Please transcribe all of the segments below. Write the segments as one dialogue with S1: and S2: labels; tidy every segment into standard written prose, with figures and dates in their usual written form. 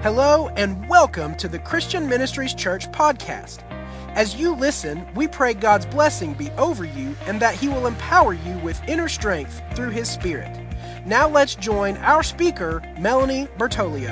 S1: Hello and welcome to the Christian Ministries Church podcast. As you listen, we pray God's blessing be over you and that He will empower you with inner strength through His Spirit. Now let's join our speaker, Melanie Bertolio.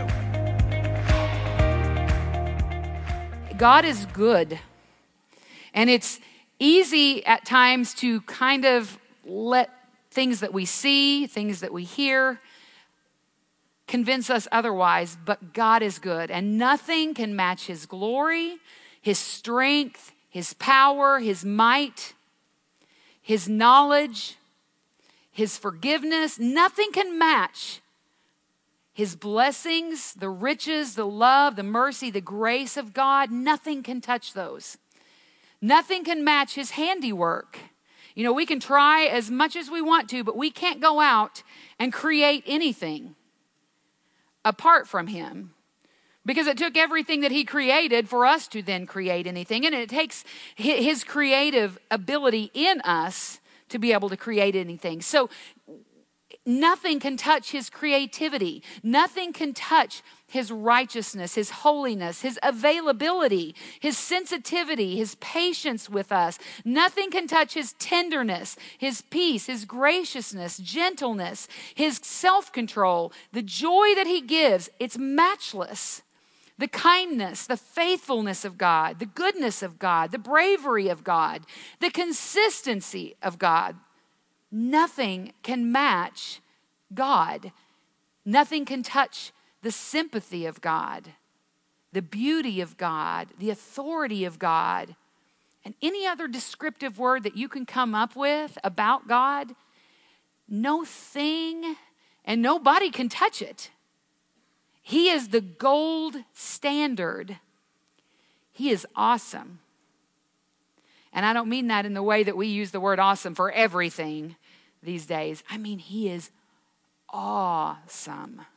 S2: God is good, and it's easy at times to kind of let things that we see, things that we hear, convince us otherwise, but God is good, and nothing can match His glory, His strength, His power, His might, His knowledge, His forgiveness. Nothing can match His blessings, the riches, the love, the mercy, the grace of God. Nothing can touch those. Nothing can match His handiwork. You know, we can try as much as we want to, but we can't go out and create anything apart from Him, because it took everything that He created for us to then create anything. And it takes His creative ability in us to be able to create anything. So nothing can touch His creativity. Nothing can touch His righteousness, His holiness, His availability, His sensitivity, His patience with us. Nothing can touch His tenderness, His peace, His graciousness, gentleness, His self-control, the joy that He gives. It's matchless. The kindness, the faithfulness of God, the goodness of God, the bravery of God, the consistency of God. Nothing can match God. Nothing can touch the sympathy of God, the beauty of God, the authority of God, and any other descriptive word that you can come up with about God. No thing and nobody can touch it. He is the gold standard. He is awesome. And I don't mean that in the way that we use the word awesome for everything these days. I mean, He is awesome.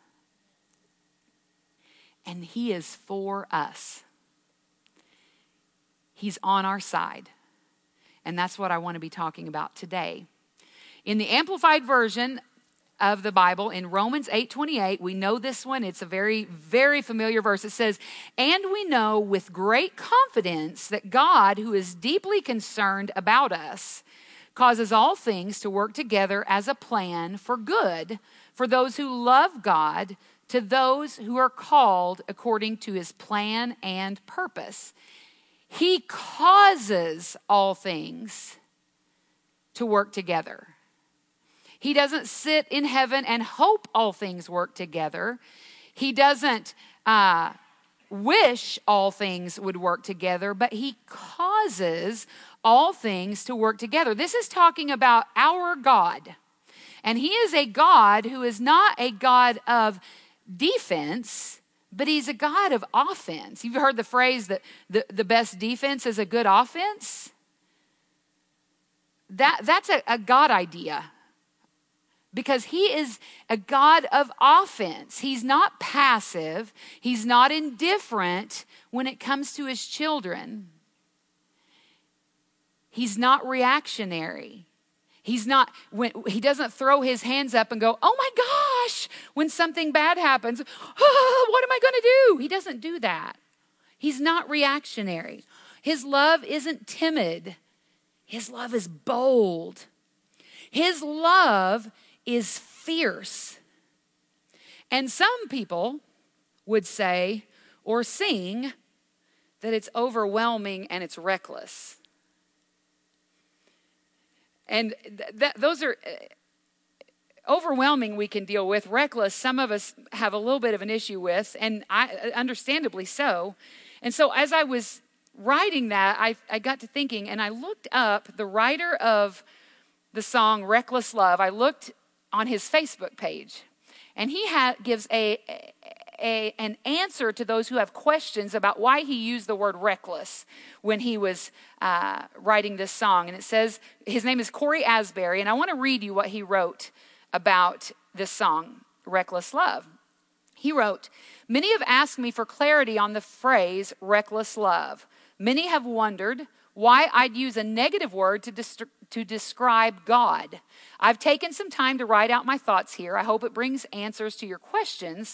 S2: And He is for us. He's on our side. And that's what I want to be talking about today. In the Amplified Version of the Bible, in Romans 8:28, we know this one. It's a very, very familiar verse. It says, "And we know with great confidence that God, who is deeply concerned about us, causes all things to work together as a plan for good for those who love God, to those who are called according to His plan and purpose." He causes all things to work together. He doesn't sit in heaven and hope all things work together. He doesn't wish all things would work together, but He causes all things to work together. This is talking about our God. And He is a God who is not a God of defense, but He's a God of offense. You've heard the phrase that the best defense is a good offense? That's a God idea. Because He is a God of offense. He's not passive. He's not indifferent when it comes to His children. He's not reactionary. He doesn't throw His hands up and go, "Oh my gosh," when something bad happens. "Oh, what am I going to do?" He doesn't do that. He's not reactionary. His love isn't timid. His love is bold. His love is fierce. And some people would say or sing that it's overwhelming and it's reckless. And those are overwhelming we can deal with. Reckless, some of us have a little bit of an issue with, and understandably so. And so as I was writing that, I got to thinking, and I looked up the writer of the song Reckless Love. I looked on his Facebook page, and he gives an answer to those who have questions about why he used the word reckless when he was writing this song. And it says, his name is Cory Asbury, and I want to read you what he wrote about this song, Reckless Love. He wrote, "Many have asked me for clarity on the phrase reckless love. Many have wondered why I'd use a negative word to describe God. I've taken some time to write out my thoughts here. I hope it brings answers to your questions.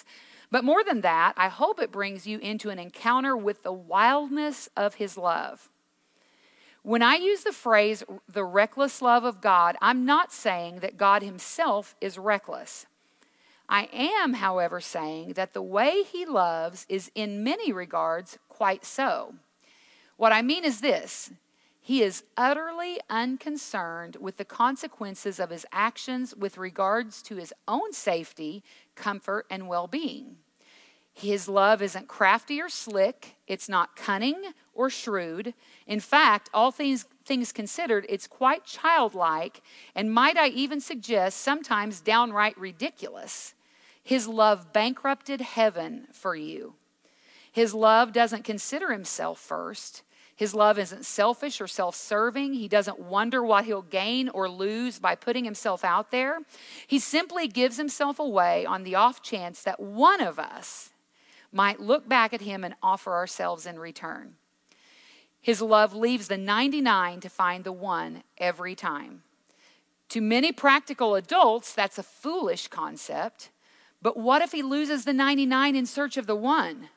S2: But more than that, I hope it brings you into an encounter with the wildness of his love. When I use the phrase, the reckless love of God, I'm not saying that God himself is reckless. I am, however, saying that the way he loves is in many regards quite so. What I mean is this: he is utterly unconcerned with the consequences of his actions with regards to his own safety, comfort, and well-being. His love isn't crafty or slick. It's not cunning or shrewd. In fact, all things considered, it's quite childlike, and might I even suggest sometimes downright ridiculous. His love bankrupted heaven for you. His love doesn't consider himself first. His love isn't selfish or self-serving. He doesn't wonder what he'll gain or lose by putting himself out there. He simply gives himself away on the off chance that one of us might look back at him and offer ourselves in return. His love leaves the 99 to find the one every time. To many practical adults, that's a foolish concept. But what if he loses the 99 in search of the one?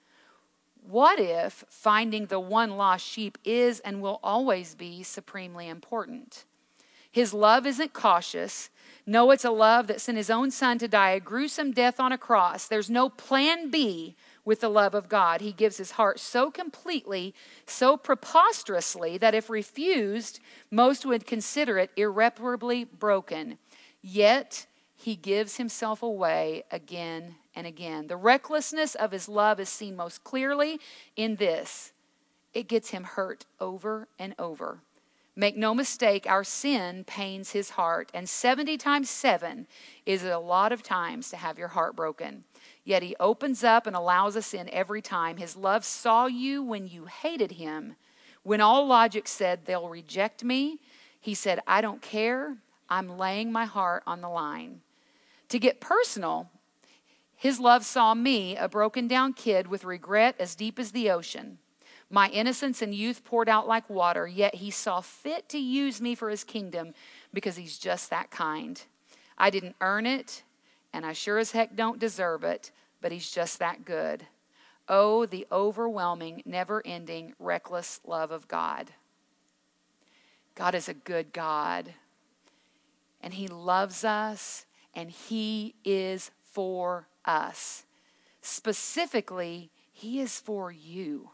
S2: What if finding the one lost sheep is and will always be supremely important? His love isn't cautious. No, it's a love that sent his own son to die a gruesome death on a cross. There's no plan B with the love of God. He gives his heart so completely, so preposterously, that if refused, most would consider it irreparably broken. Yet, he gives himself away again and again. The recklessness of his love is seen most clearly in this: it gets him hurt over and over. Make no mistake, our sin pains his heart, and 70 times 7 is a lot of times to have your heart broken. Yet he opens up and allows us in every time. His love saw you when you hated him. When all logic said they'll reject me, he said, I don't care. I'm laying my heart on the line. To get personal, his love saw me, a broken down kid with regret as deep as the ocean. My innocence and youth poured out like water, yet he saw fit to use me for his kingdom because he's just that kind. I didn't earn it, and I sure as heck don't deserve it, but he's just that good. Oh, the overwhelming, never-ending, reckless love of God. God is a good God, and he loves us, and he is for us. Specifically, he is for you.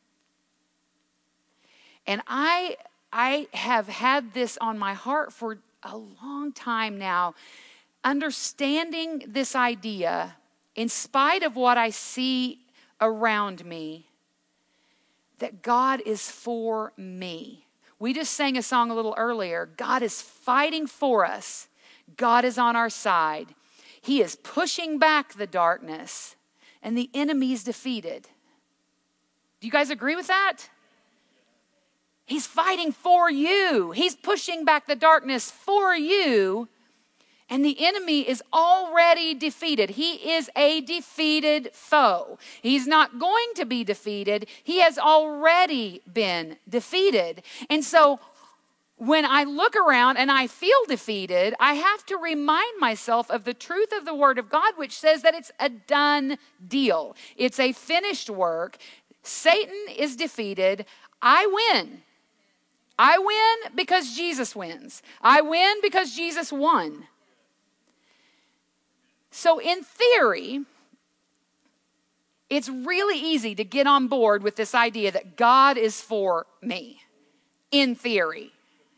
S2: And I have had this on my heart for a long time now, understanding this idea in spite of what I see around me, that God is for me. We just sang a song a little earlier. God is fighting for us. God is on our side. He is pushing back the darkness, and the enemy is defeated. Do you guys agree with that? He's fighting for you. He's pushing back the darkness for you. And the enemy is already defeated. He is a defeated foe. He's not going to be defeated. He has already been defeated. And so when I look around and I feel defeated, I have to remind myself of the truth of the Word of God, which says that it's a done deal. It's a finished work. Satan is defeated. I win. I win because Jesus wins. I win because Jesus won. So in theory, it's really easy to get on board with this idea that God is for me. In theory.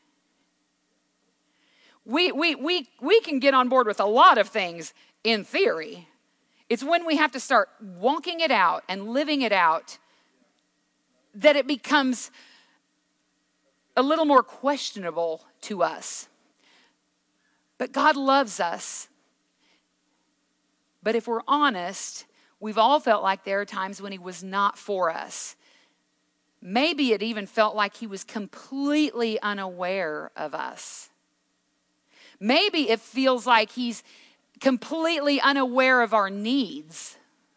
S2: We can get on board with a lot of things in theory. It's when we have to start walking it out and living it out that it becomes a little more questionable to us. But God loves us. But if we're honest, we've all felt like there are times when he was not for us. Maybe it even felt like he was completely unaware of us. Maybe it feels like he's completely unaware of our needs.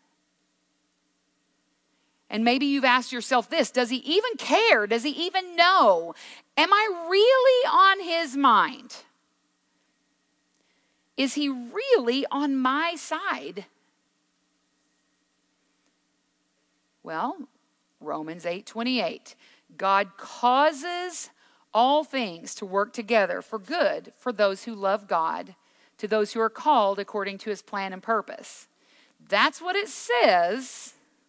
S2: And maybe you've asked yourself this: does he even care? Does he even know? Am I really on his mind? Is he really on my side? Well, Romans 8:28. God causes all things to work together for good for those who love God, to those who are called according to his plan and purpose. That's what it says.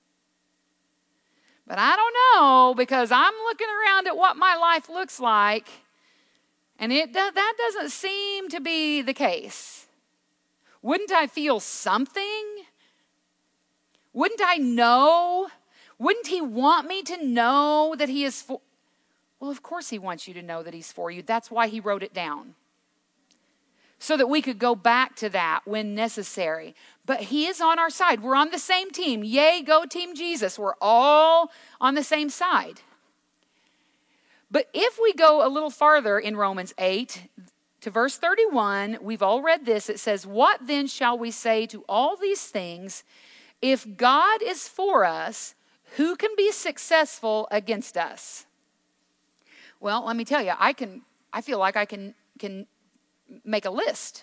S2: But I don't know, because I'm looking around at what my life looks like, and that doesn't seem to be the case. Wouldn't I feel something? Wouldn't I know? Wouldn't he want me to know that he is for? Well, of course he wants you to know that he's for you. That's why he wrote it down, so that we could go back to that when necessary. But he is on our side. We're on the same team. Yay, go Team Jesus. We're all on the same side. But if we go a little farther in Romans 8 to verse 31, we've all read this. It says, "What then shall we say to all these things? If God is for us, who can be successful against us?" Well, let me tell you, I feel like I can make a list.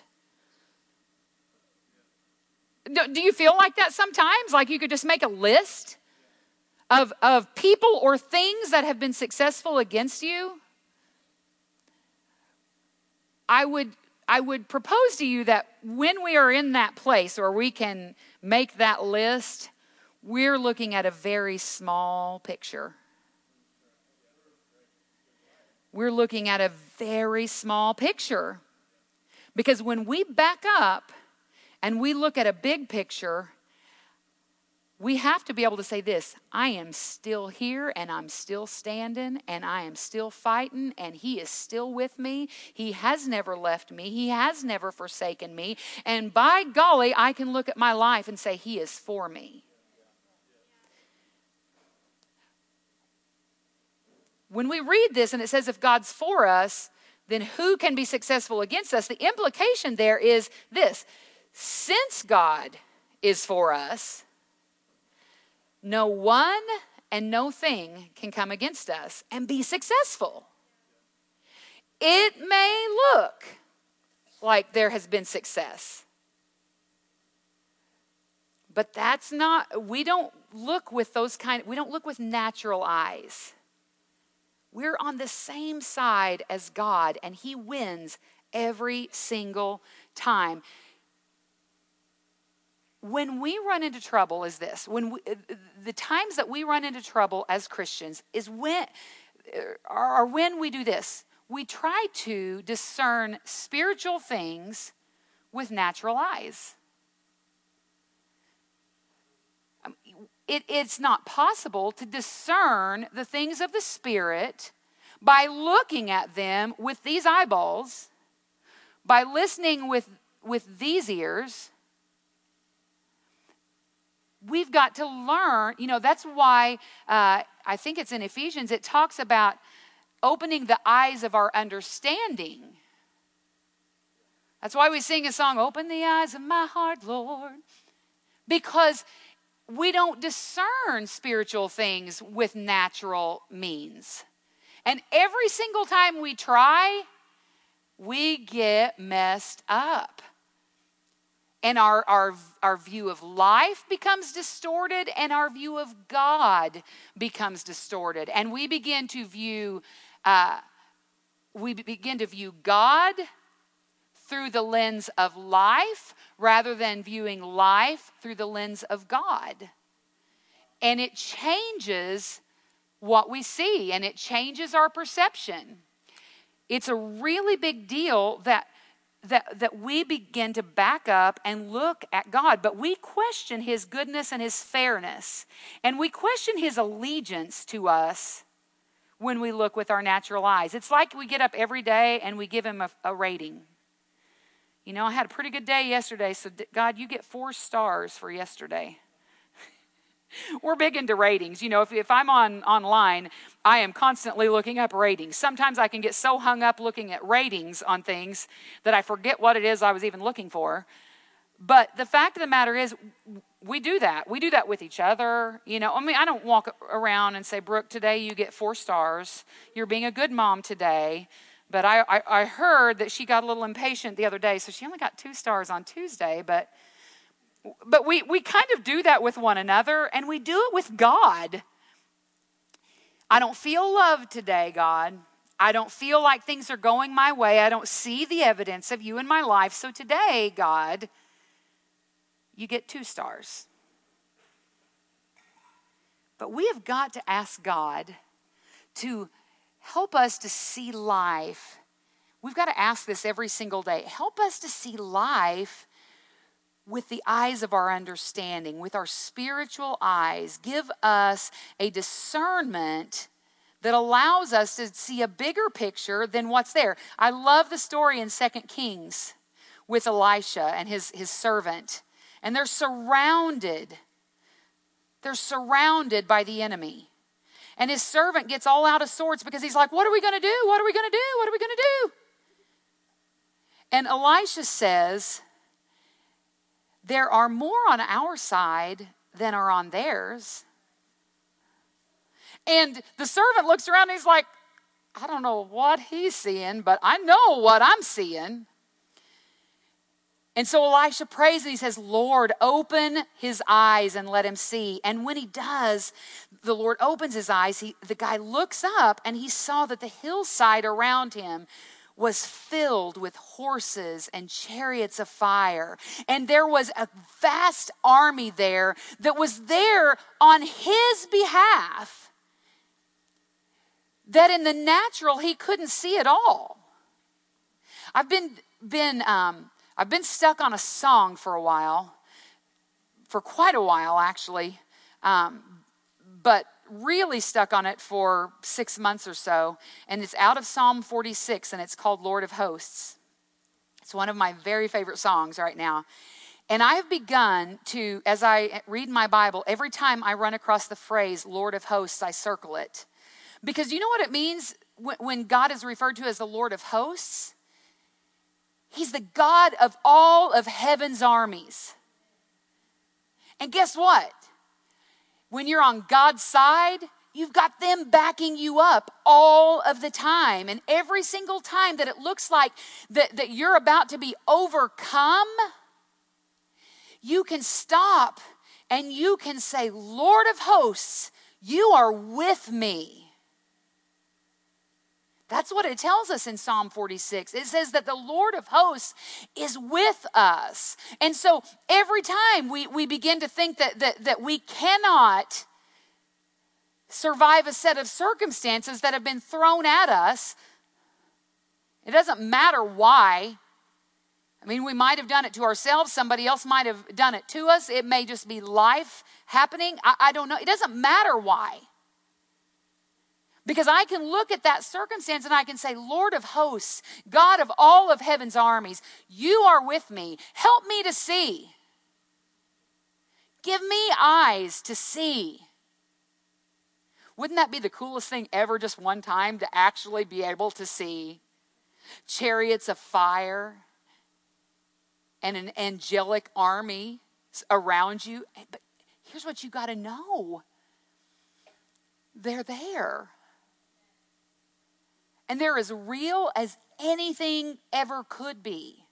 S2: Do you feel like that sometimes? Like you could just make a list of people or things that have been successful against you? I would propose to you that when we are in that place where we can make that list, we're looking at a very small picture. We're looking at a very small picture. Because when we back up and we look at a big picture, we have to be able to say this: I am still here, and I'm still standing, and I am still fighting, and he is still with me. He has never left me. He has never forsaken me. And by golly, I can look at my life and say he is for me. When we read this and it says if God's for us, then who can be successful against us? The implication there is this: since God is for us, no one and no thing can come against us and be successful. It may look like there has been success, but that's not, we don't look with we don't look with natural eyes. We're on the same side as God, and he wins every single time. When we run into trouble is this. The times that we run into trouble as Christians is when we do this. We try to discern spiritual things with natural eyes. It's not possible to discern the things of the Spirit by looking at them with these eyeballs, by listening with these ears. We've got to learn, that's why I think it's in Ephesians, it talks about opening the eyes of our understanding. That's why we sing a song, "Open the eyes of my heart, Lord." Because we don't discern spiritual things with natural means. And every single time we try, we get messed up. And our view of life becomes distorted, and our view of God becomes distorted. And we begin to view God through the lens of life rather than viewing life through the lens of God. And it changes what we see, and it changes our perception. It's a really big deal that we begin to back up and look at God, but we question his goodness and his fairness, and we question his allegiance to us when we look with our natural eyes. It's like we get up every day and we give him a rating. I had a pretty good day yesterday, so God, you get 4 stars for yesterday. We're big into ratings. If I'm online, I am constantly looking up ratings. Sometimes I can get so hung up looking at ratings on things that I forget what it is I was even looking for. But the fact of the matter is, we do that. We do that with each other. I don't walk around and say, "Brooke, today you get 4 stars. You're being a good mom today." But I heard that she got a little impatient the other day, so she only got 2 stars on Tuesday. But But we kind of do that with one another, and we do it with God. I don't feel loved today, God. I don't feel like things are going my way. I don't see the evidence of you in my life. So today, God, you get 2 stars. But we have got to ask God to help us to see life. We've got to ask this every single day. Help us to see life with the eyes of our understanding, with our spiritual eyes. Give us a discernment that allows us to see a bigger picture than what's there. I love the story in 2 Kings with Elisha and his servant. And they're surrounded. They're surrounded by the enemy. And his servant gets all out of sorts because he's like, what are we going to do? What are we going to do? What are we going to do? And Elisha says, there are more on our side than are on theirs. And the servant looks around and he's like, I don't know what he's seeing, but I know what I'm seeing. And so Elisha prays and he says, Lord, open his eyes and let him see. And when he does, the Lord opens his eyes. The guy looks up and he saw that the hillside around him was filled with horses and chariots of fire. And there was a vast army there that was there on his behalf, that in the natural he couldn't see at all. I've been stuck on a song for a while, for quite a while actually, but really stuck on it for 6 months or so. And it's out of Psalm 46, and it's called Lord of Hosts. It's one of my very favorite songs right now. And I have begun to, as I read my Bible, every time I run across the phrase Lord of Hosts, I circle it. Because you know what it means when God is referred to as the Lord of Hosts? He's the God of all of heaven's armies. And guess what? When you're on God's side, you've got them backing you up all of the time. And every single time that it looks like that you're about to be overcome, you can stop and you can say, Lord of hosts, you are with me. That's what it tells us in Psalm 46. It says that the Lord of hosts is with us. And so every time we begin to think that we cannot survive a set of circumstances that have been thrown at us, it doesn't matter why. I mean, we might have done it to ourselves. Somebody else might have done it to us. It may just be life happening. I don't know. It doesn't matter why. Because I can look at that circumstance and I can say, Lord of hosts, God of all of heaven's armies, you are with me. Help me to see. Give me eyes to see. Wouldn't that be the coolest thing ever, just one time, to actually be able to see chariots of fire and an angelic army around you? But here's what you got to know. They're there. And they're as real as anything ever could be.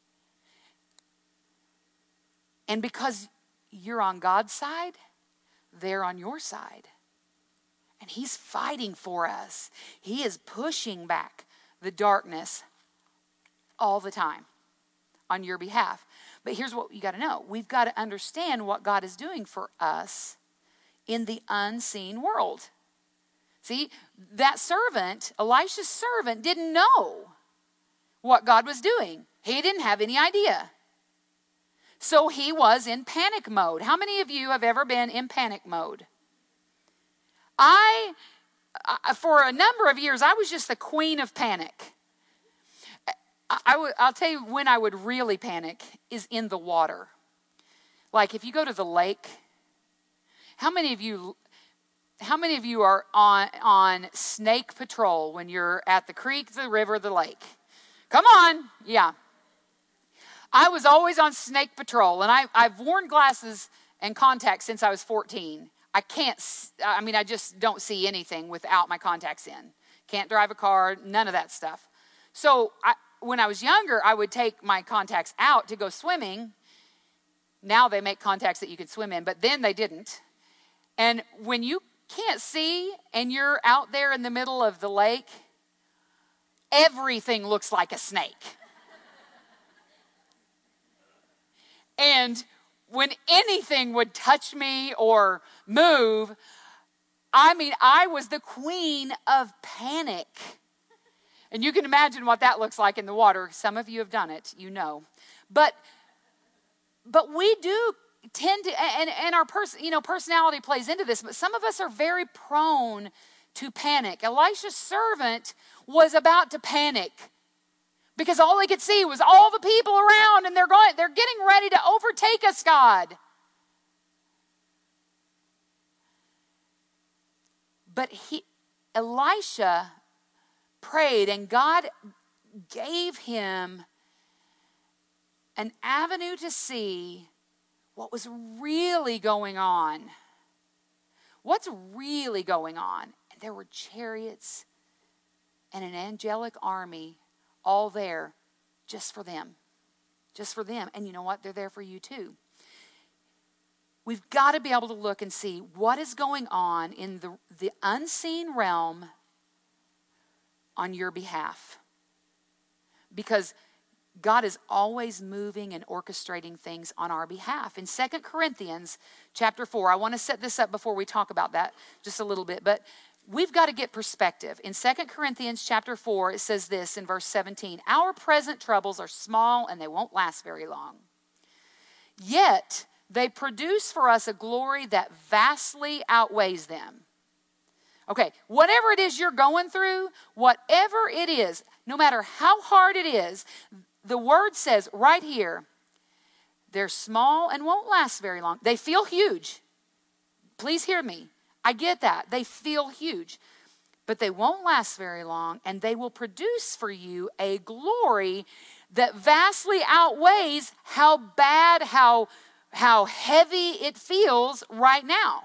S2: And because you're on God's side, they're on your side. And he's fighting for us. He is pushing back the darkness all the time on your behalf. But here's what you got to know. We've got to understand what God is doing for us in the unseen world. See, that servant, Elisha's servant, didn't know what God was doing. He didn't have any idea. So he was in panic mode. How many of you have ever been in panic mode? For a number of years, I was just the queen of panic. I'll tell you when I would really panic is in the water. Like if you go to the lake, how many of you are on snake patrol when you're at the creek, the river, the lake? Come on. Yeah. I was always on snake patrol, and I've worn glasses and contacts since I was 14. I just don't see anything without my contacts in. Can't drive a car, none of that stuff. So when I was younger, I would take my contacts out to go swimming, Now they make contacts that you can swim in, but then they didn't. And when you can't see and you're out there in the middle of the lake, everything looks like a snake. And when anything would touch me or move, I was the queen of panic. And you can imagine what that looks like in the water. Some of you have done it, you know. But we do tend to, and our personality plays into this, but some of us are very prone to panic. Elisha's servant was about to panic because all he could see was all the people around, and they're getting ready to overtake us, God. But Elisha prayed, and God gave him an avenue to see what was really going on. What's really going on? And there were chariots and an angelic army all there just for them. Just for them. And you know what? They're there for you too. We've got to be able to look and see what is going on in the unseen realm on your behalf. Because God is always moving and orchestrating things on our behalf. In 2 Corinthians chapter 4, I want to set this up before we talk about that just a little bit, but we've got to get perspective. In 2 Corinthians chapter 4, it says this in verse 17, "Our present troubles are small and they won't last very long. Yet they produce for us a glory that vastly outweighs them." Okay, whatever it is you're going through, whatever it is, no matter how hard it is, the word says right here, they're small and won't last very long. They feel huge. Please hear me. I get that. They feel huge. But they won't last very long, and they will produce for you a glory that vastly outweighs how bad, how heavy it feels right now.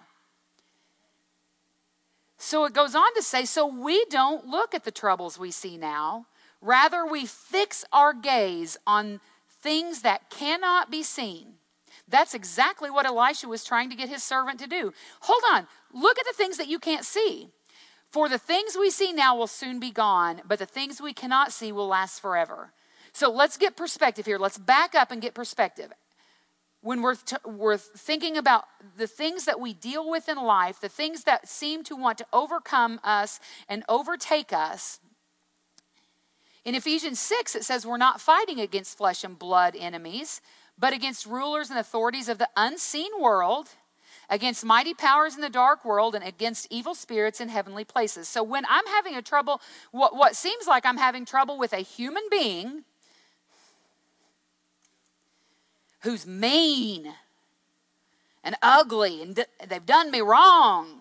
S2: So it goes on to say, so we don't look at the troubles we see now. Rather, we fix our gaze on things that cannot be seen. That's exactly what Elisha was trying to get his servant to do. Hold on. Look at the things that you can't see. For the things we see now will soon be gone, but the things we cannot see will last forever. So let's get perspective here. Let's back up and get perspective. When we're thinking about the things that we deal with in life, the things that seem to want to overcome us and overtake us, in Ephesians 6, it says we're not fighting against flesh and blood enemies, but against rulers and authorities of the unseen world, against mighty powers in the dark world, and against evil spirits in heavenly places. So when I'm having a trouble, what seems like I'm having trouble with a human being who's mean and ugly and they've done me wrong,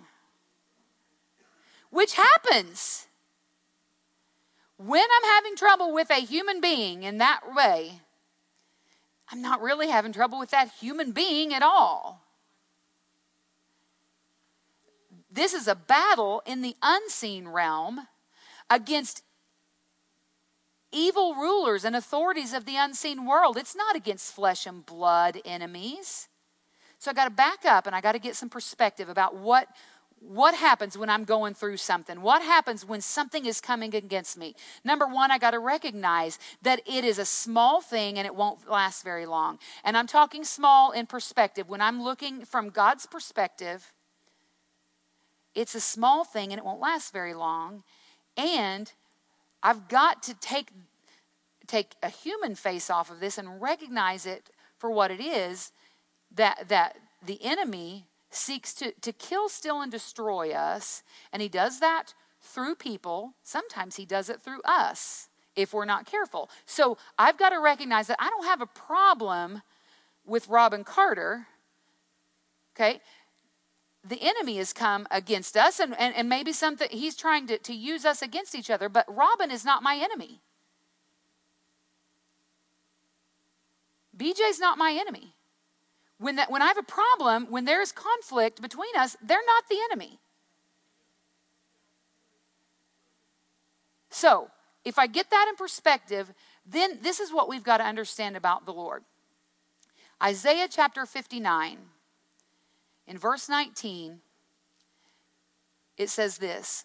S2: which happens. When I'm having trouble with a human being in that way, I'm not really having trouble with that human being at all. This is a battle in the unseen realm against evil rulers and authorities of the unseen world. It's not against flesh and blood enemies. So I got to back up and I got to get some perspective about what happens when I'm going through something. What happens when something is coming against me? Number one, I got to recognize that it is a small thing and it won't last very long. And I'm talking small in perspective. When I'm looking from God's perspective, it's a small thing and it won't last very long. And I've got to take a human face off of this and recognize it for what it is, that the enemy seeks to kill, steal, and destroy us. And he does that through people. Sometimes he does it through us if we're not careful. So I've got to recognize that I don't have a problem with Robin Carter. Okay? The enemy has come against us, and maybe something he's trying to use us against each other, but Robin is not my enemy. BJ's not my enemy. When I have a problem, when there is conflict between us, they're not the enemy. So, if I get that in perspective, then this is what we've got to understand about the Lord. Isaiah chapter 59, in verse 19, it says this: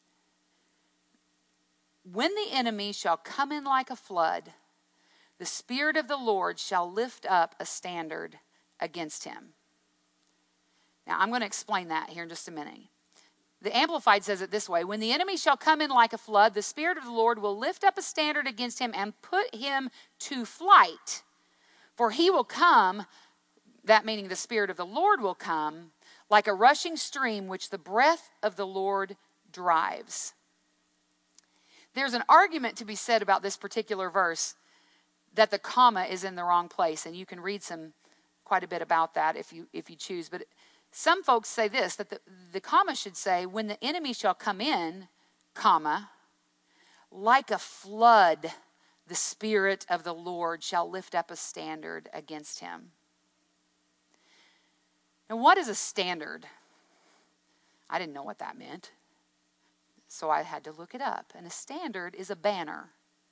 S2: when the enemy shall come in like a flood, the Spirit of the Lord shall lift up a standard against him. Now, I'm going to explain that here in just a minute. The Amplified says it this way: when the enemy shall come in like a flood, the Spirit of the Lord will lift up a standard against him and put him to flight. For he will come, that meaning the Spirit of the Lord will come, like a rushing stream which the breath of the Lord drives. There's an argument to be said about this particular verse, that the comma is in the wrong place, and you can read quite a bit about that if you choose. But some folks say this, that the comma should say, when the enemy shall come in, comma, like a flood, the Spirit of the Lord shall lift up a standard against him. Now, what is a standard? I didn't know what that meant, so I had to look it up. And a standard is a banner.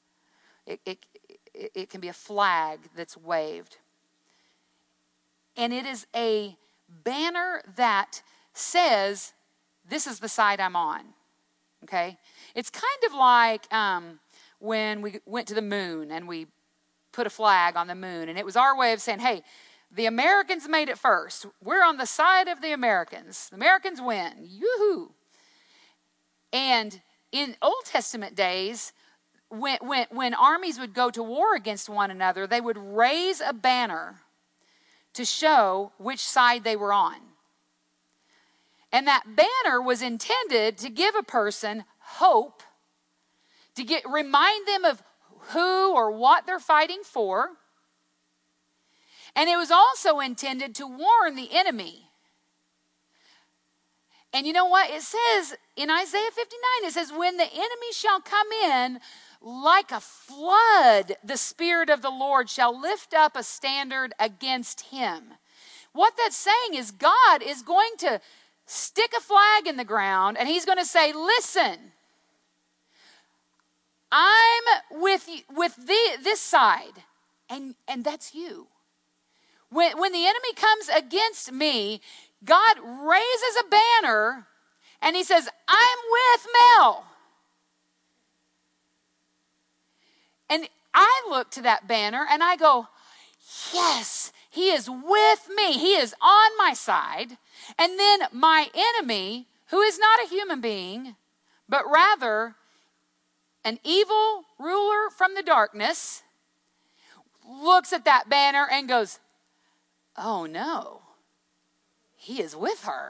S2: It can be a flag that's waved. And it is a banner that says, this is the side I'm on. Okay? It's kind of like when we went to the moon and we put a flag on the moon. And it was our way of saying, hey, the Americans made it first. We're on the side of the Americans. The Americans win. Yoo-hoo. And in Old Testament days, when armies would go to war against one another, they would raise a banner to show which side they were on. And that banner was intended to give a person hope, to remind them of who or what they're fighting for. And it was also intended to warn the enemy. And you know what? It says in Isaiah 59, it says, when the enemy shall come in like a flood, the Spirit of the Lord shall lift up a standard against him. What that's saying is God is going to stick a flag in the ground, and he's going to say, listen, I'm with this side, and that's you. When the enemy comes against me, God raises a banner, and he says, I'm with Mel. And I look to that banner, and I go, yes, he is with me. He is on my side. And then my enemy, who is not a human being, but rather an evil ruler from the darkness, looks at that banner and goes, oh no, he is with her.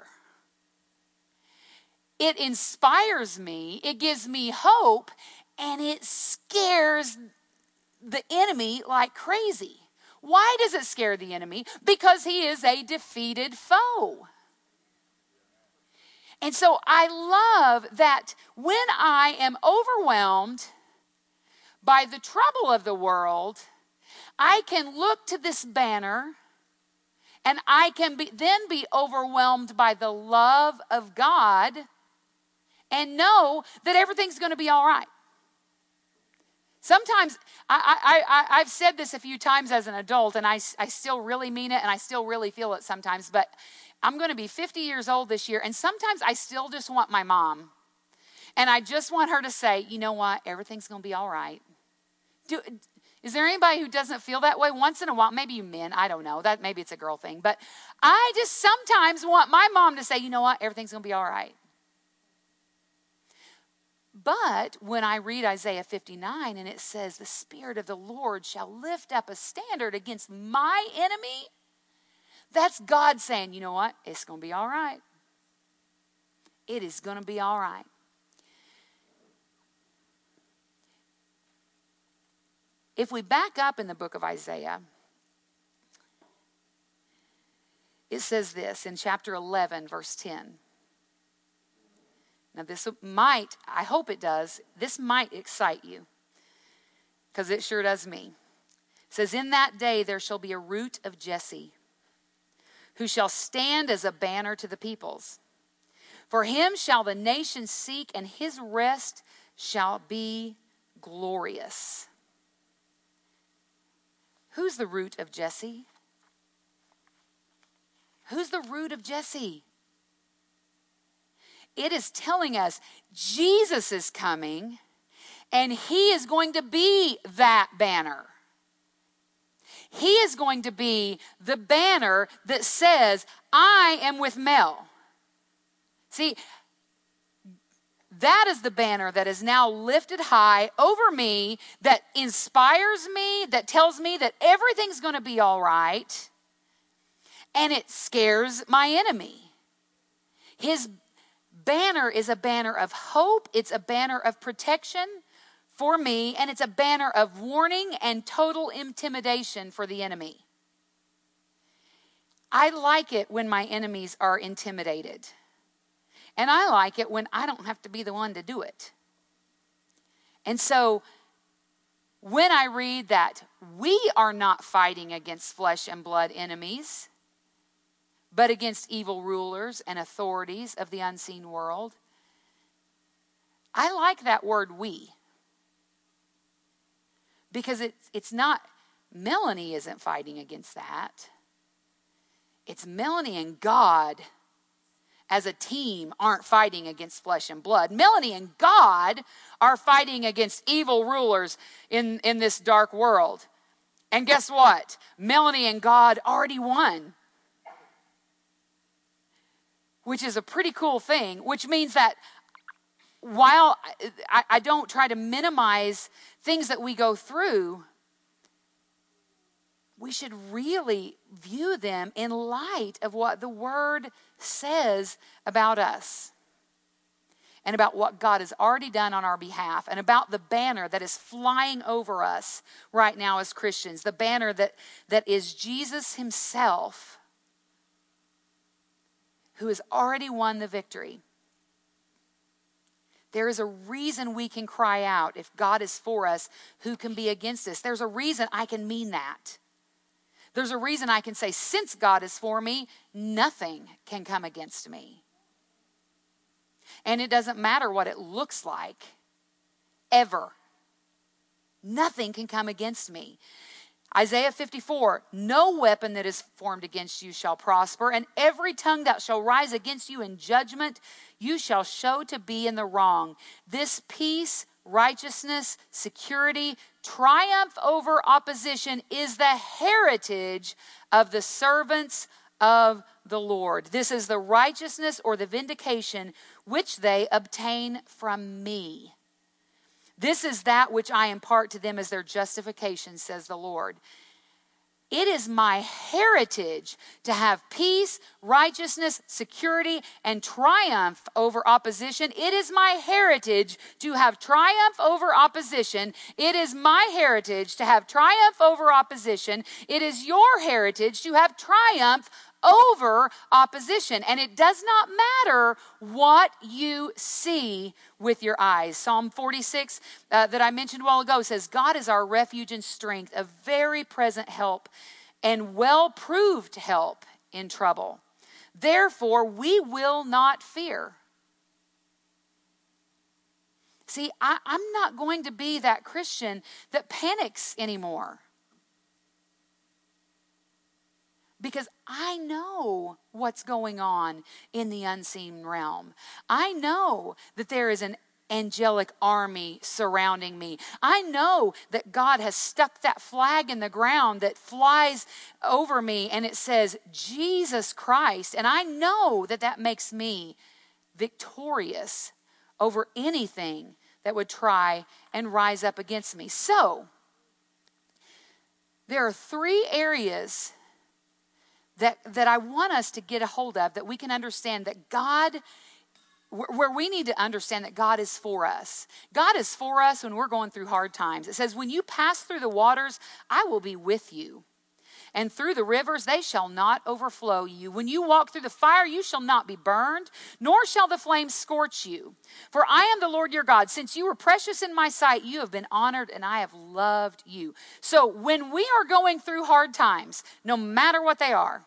S2: It inspires me, it gives me hope, and it scares the enemy like crazy. Why does it scare the enemy? Because he is a defeated foe. And so I love that when I am overwhelmed by the trouble of the world, I can look to this banner, and I can then be overwhelmed by the love of God and know that everything's going to be all right. Sometimes, I've said this a few times as an adult, and I still really mean it, and I still really feel it sometimes, but I'm going to be 50 years old this year, and sometimes I still just want my mom. And I just want her to say, you know what, everything's going to be all right. Is there anybody who doesn't feel that way? Once in a while, maybe you men, I don't know, maybe it's a girl thing, but I just sometimes want my mom to say, you know what, everything's going to be all right. But when I read Isaiah 59 and it says, the Spirit of the Lord shall lift up a standard against my enemy, that's God saying, you know what, it's going to be all right. It is going to be all right. If we back up in the book of Isaiah, it says this in chapter 11, verse 10. Now this might, I hope it does, this might excite you, because it sure does me. It says, in that day there shall be a root of Jesse, who shall stand as a banner to the peoples. For him shall the nations seek, and his rest shall be glorious. Who's the root of Jesse? Who's the root of Jesse? It is telling us Jesus is coming, and he is going to be that banner. He is going to be the banner that says, I am with Mel. See, that is the banner that is now lifted high over me, that inspires me, that tells me that everything's going to be all right, and it scares my enemy. His banner is a banner of hope. It's a banner of protection for me, and it's a banner of warning and total intimidation for the enemy. I like it when my enemies are intimidated. And I like it when I don't have to be the one to do it. And so when I read that we are not fighting against flesh and blood enemies, but against evil rulers and authorities of the unseen world, I like that word we. Because it's not, Melanie isn't fighting against that. It's Melanie and God as a team aren't fighting against flesh and blood. Melanie and God are fighting against evil rulers in this dark world. And guess what? Melanie and God already won. Which is a pretty cool thing, which means that while I don't try to minimize things that we go through, we should really view them in light of what the Word says about us and about what God has already done on our behalf and about the banner that is flying over us right now as Christians, the banner that is Jesus himself, who has already won the victory. There is a reason we can cry out, if God is for us, who can be against us? There's a reason I can mean that. There's a reason I can say, since God is for me, nothing can come against me. And it doesn't matter what it looks like, ever. Nothing can come against me. Isaiah 54, no weapon that is formed against you shall prosper, and every tongue that shall rise against you in judgment, you shall show to be in the wrong. This peace, righteousness, security, triumph over opposition is the heritage of the servants of the Lord. This is the righteousness or the vindication which they obtain from me. This is that which I impart to them as their justification, says the Lord. It is my heritage to have peace, righteousness, security, and triumph over opposition. It is my heritage to have triumph over opposition. It is my heritage to have triumph over opposition. It is your heritage to have triumph over opposition. And it does not matter what you see with your eyes. Psalm 46 that I mentioned a while ago says, God is our refuge and strength, a very present help and well-proved help in trouble. Therefore, we will not fear. See, I'm not going to be that Christian that panics anymore. Because I know what's going on in the unseen realm. I know that there is an angelic army surrounding me. I know that God has stuck that flag in the ground that flies over me and it says, Jesus Christ. And I know that that makes me victorious over anything that would try and rise up against me. So, there are 3 areas that I want us to get a hold of, that we can understand that God, where we need to understand that God is for us. God is for us when we're going through hard times. It says, when you pass through the waters, I will be with you. And through the rivers, they shall not overflow you. When you walk through the fire, you shall not be burned, nor shall the flames scorch you. For I am the Lord your God. Since you were precious in my sight, you have been honored, and I have loved you. So when we are going through hard times, no matter what they are,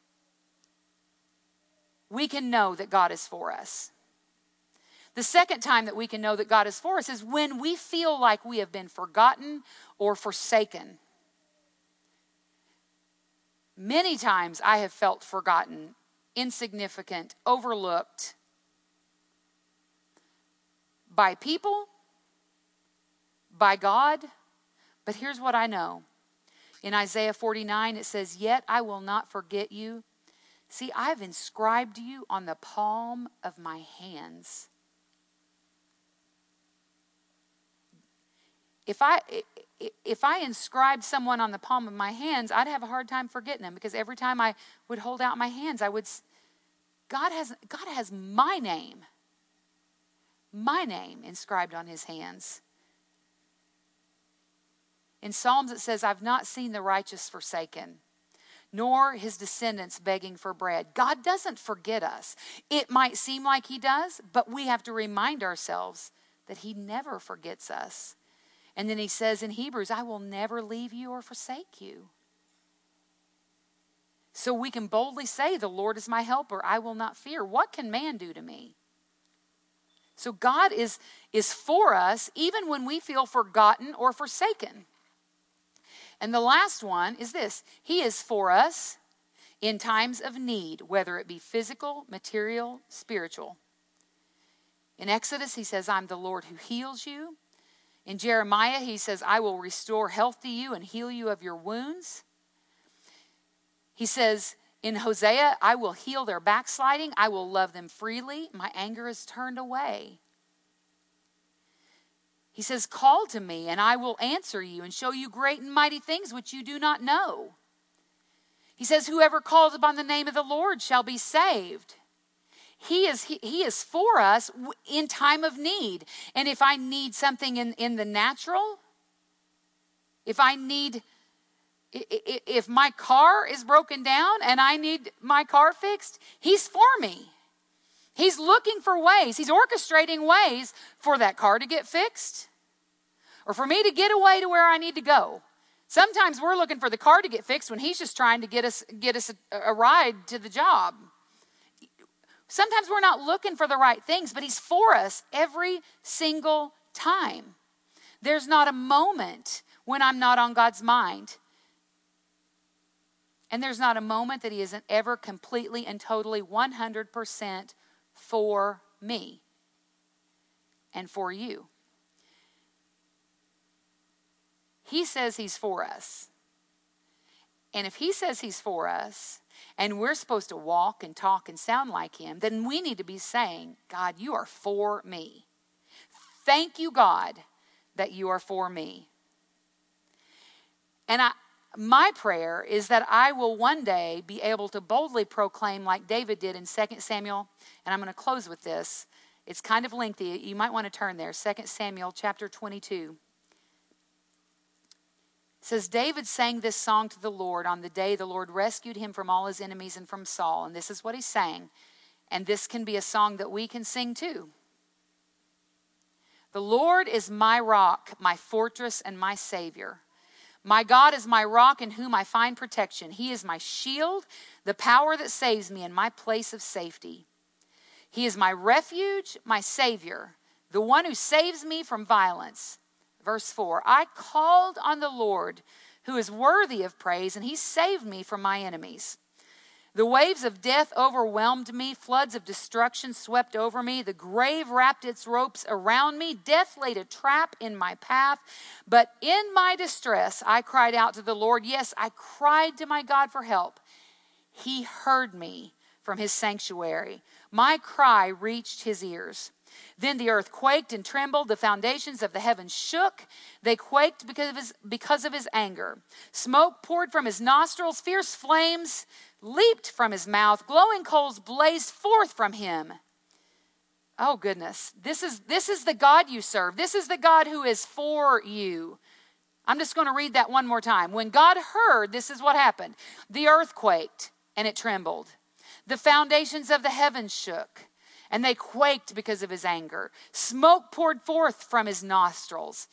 S2: we can know that God is for us. The second time that we can know that God is for us is when we feel like we have been forgotten or forsaken. Many times I have felt forgotten, insignificant, overlooked by people, by God. But here's what I know. In Isaiah 49, it says, "Yet I will not forget you. See, I've inscribed you on the palm of my hands." If I inscribed someone on the palm of my hands, I'd have a hard time forgetting them, because every time I would hold out my hands, God has my name inscribed on his hands. In Psalms it says, "I've not seen the righteous forsaken, nor his descendants begging for bread." God doesn't forget us. It might seem like he does, but we have to remind ourselves that he never forgets us. And then he says in Hebrews, "I will never leave you or forsake you." So we can boldly say, "The Lord is my helper. I will not fear. What can man do to me?" So God is for us even when we feel forgotten or forsaken. And the last one is this: he is for us in times of need, whether it be physical, material, spiritual. In Exodus, he says, "I'm the Lord who heals you." In Jeremiah, he says, "I will restore health to you and heal you of your wounds." He says in Hosea, "I will heal their backsliding. I will love them freely. My anger is turned away." He says, "Call to me and I will answer you and show you great and mighty things which you do not know." He says, "Whoever calls upon the name of the Lord shall be saved." He is for us in time of need. And if I need something in the natural, if my car is broken down and I need my car fixed, he's for me. He's looking for ways. He's orchestrating ways for that car to get fixed or for me to get away to where I need to go. Sometimes we're looking for the car to get fixed when he's just trying to get us a ride to the job. Sometimes we're not looking for the right things, but he's for us every single time. There's not a moment when I'm not on God's mind. And there's not a moment that he isn't ever completely and totally 100% for me and for you. He says he's for us. And if he says he's for us, and we're supposed to walk and talk and sound like him, then we need to be saying, "God, you are for me. Thank you, God, that you are for me." And my prayer is that I will one day be able to boldly proclaim like David did in 2 Samuel. And I'm going to close with this. It's kind of lengthy. You might want to turn there. 2 Samuel chapter 22. It says, "David sang this song to the Lord on the day the Lord rescued him from all his enemies and from Saul." And this is what he sang. And this can be a song that we can sing too. "The Lord is my rock, my fortress, and my Savior. My God is my rock in whom I find protection. He is my shield, the power that saves me, and my place of safety. He is my refuge, my Savior, the one who saves me from violence." Verse 4, "I called on the Lord, who is worthy of praise, and he saved me from my enemies. The waves of death overwhelmed me. Floods of destruction swept over me. The grave wrapped its ropes around me. Death laid a trap in my path. But in my distress, I cried out to the Lord. Yes, I cried to my God for help. He heard me from his sanctuary. My cry reached his ears. Then the earth quaked and trembled. The foundations of the heavens shook. They quaked because of his anger. Smoke poured from his nostrils. Fierce flames leaped from his mouth. Glowing coals blazed forth from him." Oh, goodness. This is the God you serve. This is the God who is for you. I'm just going to read that one more time. "When God heard," this is what happened. "The earth quaked and it trembled. The foundations of the heavens shook. And they quaked because of his anger. Smoke poured forth from his nostrils.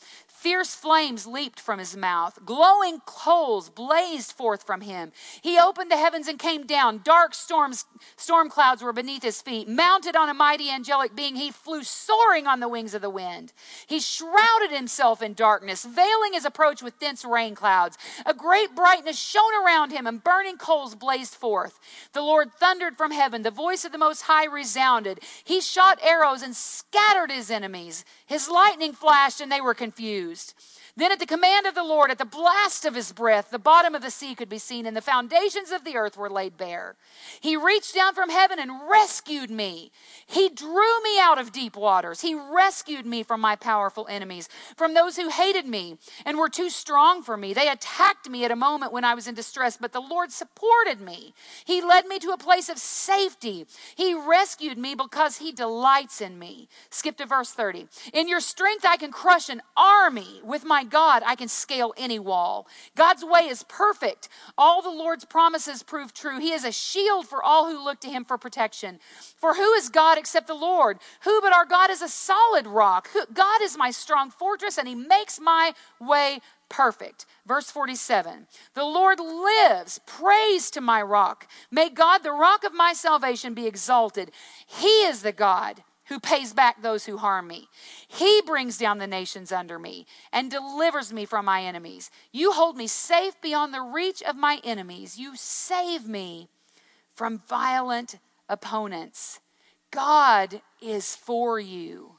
S2: Fierce flames leaped from his mouth. Glowing coals blazed forth from him. He opened the heavens and came down. Dark storm clouds were beneath his feet. Mounted on a mighty angelic being, he flew soaring on the wings of the wind. He shrouded himself in darkness, veiling his approach with dense rain clouds. A great brightness shone around him, and burning coals blazed forth. The Lord thundered from heaven. The voice of the Most High resounded. He shot arrows and scattered his enemies. His lightning flashed, and they were confused. Then at the command of the Lord, at the blast of his breath, the bottom of the sea could be seen, and the foundations of the earth were laid bare. He reached down from heaven and rescued me. He drew me out of deep waters. He rescued me from my powerful enemies, from those who hated me and were too strong for me. They attacked me at a moment when I was in distress, but the Lord supported me. He led me to a place of safety. He rescued me because he delights in me. Skip to verse 30. In your strength I can crush an army. With my God, I can scale any wall. God's way is perfect. All the Lord's promises prove true. He is a shield for all who look to him for protection. For who is God except the Lord? Who but our God is a solid rock? God is my strong fortress, and he makes my way perfect. Verse 47. The Lord lives. Praise to my rock. May God, the rock of my salvation, be exalted. He is the God who pays back those who harm me. He brings down the nations under me and delivers me from my enemies. You hold me safe beyond the reach of my enemies. You save me from violent opponents. God is for you.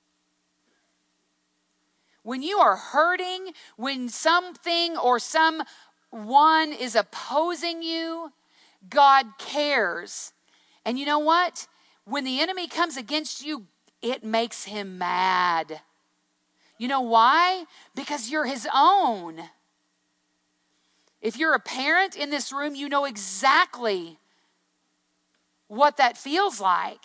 S2: When you are hurting, when something or someone is opposing you, God cares. And you know what? When the enemy comes against you, it makes him mad. You know why? Because you're his own. If you're a parent in this room, you know exactly what that feels like.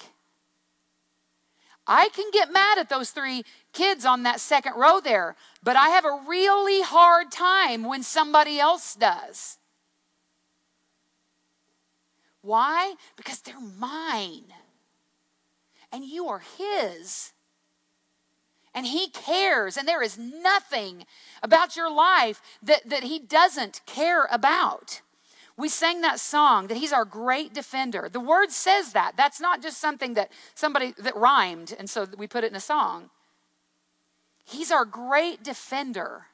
S2: I can get mad at those 3 kids on that second row there, but I have a really hard time when somebody else does. Why? Because they're mine. And you are his. And he cares. And there is nothing about your life that he doesn't care about. We sang that song that he's our great defender. The word says that. That's not just something that rhymed and so we put it in a song. He's our great defender.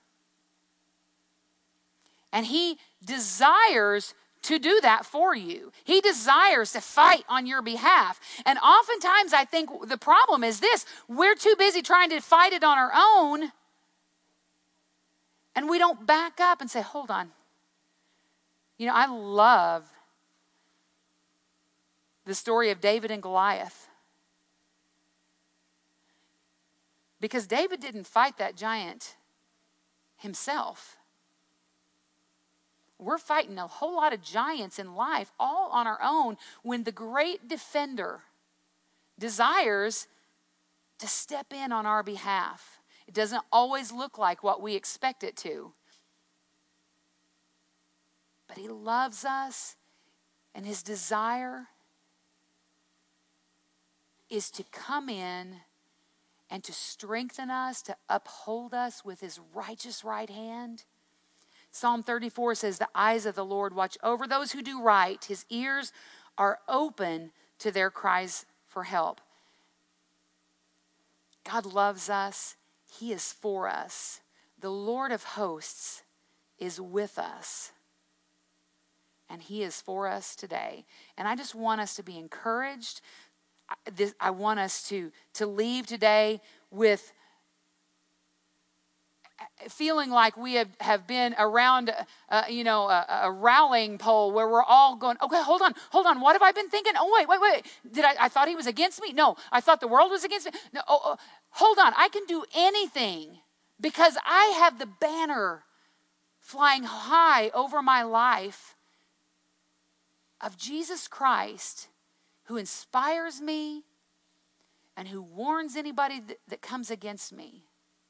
S2: And he desires to do that for you. He desires to fight on your behalf. And oftentimes I think the problem is this: we're too busy trying to fight it on our own, and we don't back up and say, hold on. You know, I love the story of David and Goliath. Because David didn't fight that giant himself. We're fighting a whole lot of giants in life all on our own when the great defender desires to step in on our behalf. It doesn't always look like what we expect it to. But he loves us, and his desire is to come in and to strengthen us, to uphold us with his righteous right hand. Psalm 34 says, the eyes of the Lord watch over those who do right. His ears are open to their cries for help. God loves us. He is for us. The Lord of hosts is with us. And he is for us today. And I just want us to be encouraged. I want us to leave today with feeling like we have been around, a rallying pole where we're all going, okay, hold on. What have I been thinking? Oh, wait. I thought he was against me? No, I thought the world was against me. No, hold on. I can do anything because I have the banner flying high over my life of Jesus Christ, who inspires me and who warns anybody that comes against me.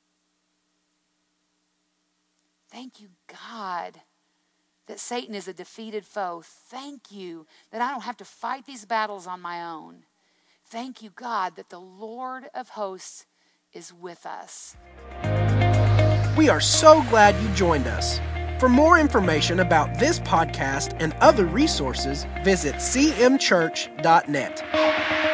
S2: Thank you, God, that Satan is a defeated foe. Thank you that I don't have to fight these battles on my own. Thank you, God, that the Lord of hosts is with us.
S1: We are so glad you joined us. For more information about this podcast and other resources, visit cmchurch.net.